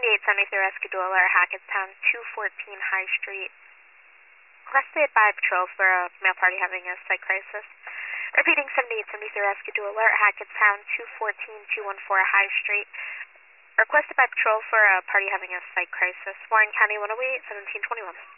7873 Escadola, Hackettstown, 214 High Street. Requested by patrol for a male party having a psych crisis. Repeating 7873 Escadola, Hackettstown, 214 High Street. Requested by patrol for a party having a psych crisis. Warren County 108, 1721.